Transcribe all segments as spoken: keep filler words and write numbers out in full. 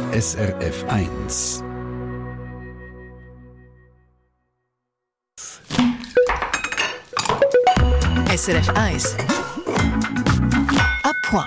S R F eins. S R F eins. À point.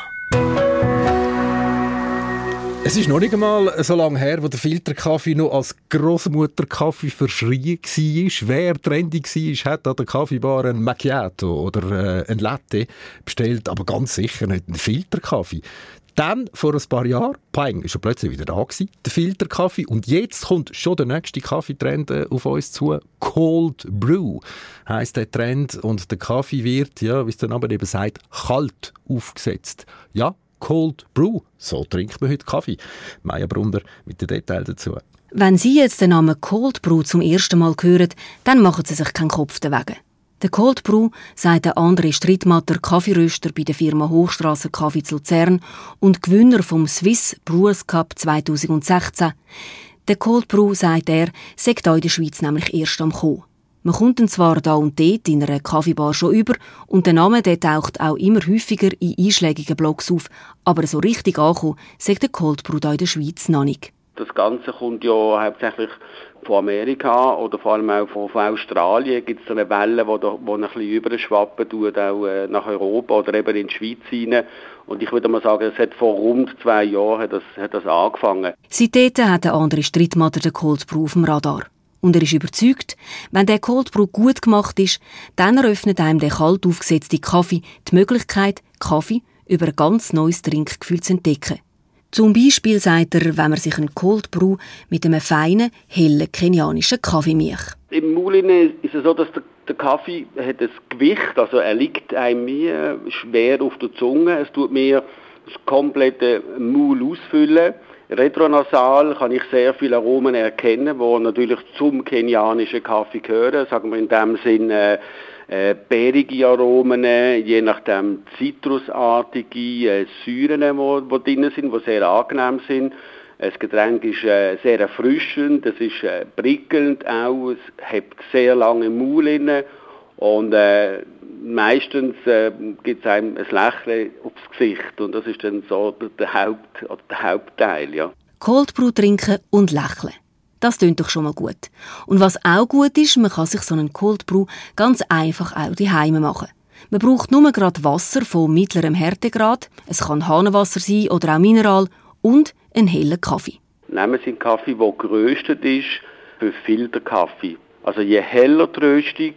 Es ist noch nicht einmal so lange her, wo der Filterkaffee noch als Grossmutterkaffee verschrien war. Wer trendy war, hat an der Kaffeebar einen Macchiato oder äh, einen Latte bestellt, aber ganz sicher nicht einen Filterkaffee. Dann, vor ein paar Jahren, pang, ist er plötzlich wieder da gewesen, der Filterkaffee. Und jetzt kommt schon der nächste Kaffeetrend äh, auf uns zu. Cold Brew heisst der Trend. Und der Kaffee wird, ja, wie es der Name eben sagt, kalt aufgesetzt. Ja, Cold Brew. So trinkt man heute Kaffee. Maja Brunner mit den Details dazu. Wenn Sie jetzt den Namen Cold Brew zum ersten Mal hören, dann machen Sie sich keinen Kopf dagegen. Der Cold Brew, sagt der André Strittmatter, Kaffeeröster bei der Firma Hochstrasser Kaffee zu Luzern und Gewinner vom Swiss Brewers Cup zwanzig sechzehn. Der Cold Brew, sagt er, sei hier in der Schweiz nämlich erst am Kommen. Man kommt ihn zwar da und dort in einer Kaffeebar schon über und der Name der taucht auch immer häufiger in einschlägigen Blogs auf, aber so richtig angekommen sagt der Cold Brew hier in der Schweiz noch nicht. Das Ganze kommt ja hauptsächlich von Amerika oder vor allem auch von, von Australien. Gibt es so eine Welle, die da, wo ein bisschen überschwappen tut, auch äh, nach Europa oder eben in die Schweiz hinein. Und ich würde mal sagen, es hat vor rund zwei Jahren hat das, hat das angefangen. Seitdem hat der andere Strittmatter den Cold Brew auf dem Radar. Und er ist überzeugt, wenn der Cold Brew gut gemacht ist, dann eröffnet einem der kalt aufgesetzte Kaffee die Möglichkeit, Kaffee über ein ganz neues Trinkgefühl zu entdecken. Zum Beispiel sagt er, wenn man sich einen Cold Brew mit einem feinen, hellen kenianischen Kaffee mischt. Im Maul ist es so, dass der, der Kaffee hat ein Gewicht, also er liegt einem mehr schwer auf der Zunge. Es tut mir das komplette Maul ausfüllen. Retronasal kann ich sehr viele Aromen erkennen, die natürlich zum kenianischen Kaffee gehören. Sagen wir in dem Sinne äh, beerige Aromen, je nachdem zitrusartige äh, Säuren, die drin sind, die sehr angenehm sind. Das Getränk ist äh, sehr erfrischend, es ist äh, prickelnd auch, es hat sehr lange Maul inne und äh, meistens äh, gibt es einem ein Lächeln aufs Gesicht und das ist dann so der, Haupt, oder der Hauptteil. Ja. Cold Brew trinken und lächeln. Das klingt doch schon mal gut. Und was auch gut ist, man kann sich so einen Cold Brew ganz einfach auch daheim machen. Man braucht nur gerade Wasser von mittlerem Härtegrad, es kann Hahnenwasser sein oder auch Mineral und einen hellen Kaffee. Nehmen Sie einen Kaffee, der geröstet ist, für Filterkaffee. Also je heller die Röstung,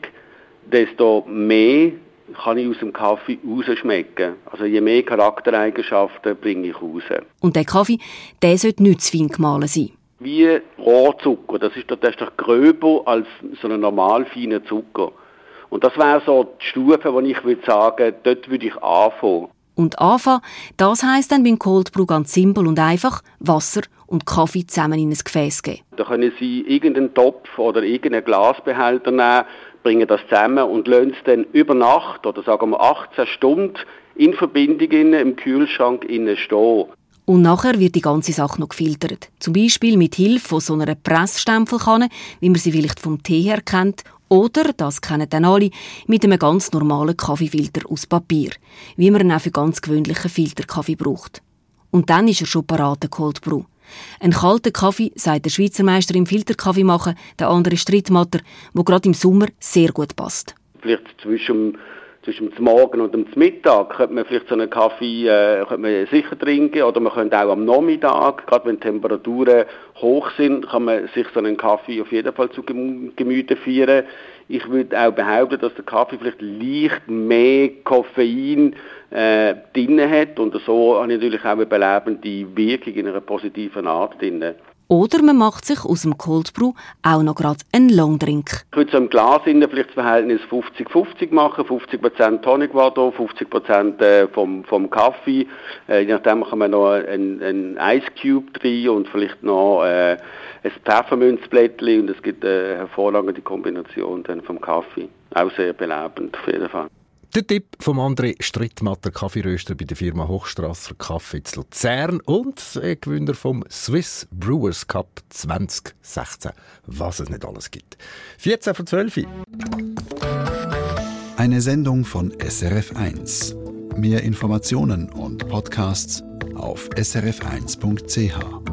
desto mehr kann ich aus dem Kaffee rausschmecken. Also je mehr Charaktereigenschaften bringe ich raus. Und der Kaffee, der sollte nicht zu fein gemahlen sein. Wie Rohrzucker, das ist, das ist doch gröber als so ein normal feiner Zucker. Und das wäre so die Stufe, wo ich würde sagen, dort würde ich anfangen. Und anfangen, das heisst dann beim Cold Brew ganz simpel und einfach Wasser und Kaffee zusammen in ein Gefäß geben. Da können Sie irgendeinen Topf oder irgendeinen Glasbehälter nehmen, bringen das zusammen und lassen es dann über Nacht oder sagen wir achtzehn Stunden in Verbindung im Kühlschrank stehen. Und nachher wird die ganze Sache noch gefiltert. Zum Beispiel mit Hilfe von so einer Pressstempelkanne, wie man sie vielleicht vom Tee her kennt, oder, das kennen dann alle, mit einem ganz normalen Kaffeefilter aus Papier, wie man ihn auch für ganz gewöhnlichen Filterkaffee braucht. Und dann ist er schon parat, der Cold Brew. Ein kalter Kaffee, sagt der Schweizer Meister im Filterkaffee machen, der andere Strittmatter, der gerade im Sommer sehr gut passt. Vielleicht zwischen Zwischen dem Morgen und dem Mittag könnte man vielleicht so einen Kaffee äh, könnte man sicher trinken oder man könnte auch am Nachmittag, gerade wenn die Temperaturen hoch sind, kann man sich so einen Kaffee auf jeden Fall zu Gemüte führen. Ich würde auch behaupten, dass der Kaffee vielleicht leicht mehr Koffein äh, drin hat und so habe ich natürlich auch eine belebende Wirkung in einer positiven Art drin. Oder man macht sich aus dem Cold Brew auch noch gerade einen Longdrink. Ich würde so im Glas innen vielleicht das Verhältnis fünfzig fünfzig machen, fünfzig Prozent Tonic Water, fünfzig Prozent vom, vom Kaffee. Äh, je nachdem kann man noch ein, ein Ice Cube drin und vielleicht noch äh, ein Pfefferminzblättchen und es gibt eine hervorragende Kombination dann vom Kaffee. Auch sehr belebend auf jeden Fall. Der Tipp vom André Strittmatter, Kaffeeröster bei der Firma Hochstrasser Kaffee zu Luzern und äh, Gewinner vom Swiss Brewers Cup zwanzig sechzehn. Was es nicht alles gibt. vierzehn vor zwölf. Eine Sendung von S R F eins. Mehr Informationen und Podcasts auf s r f eins punkt c h.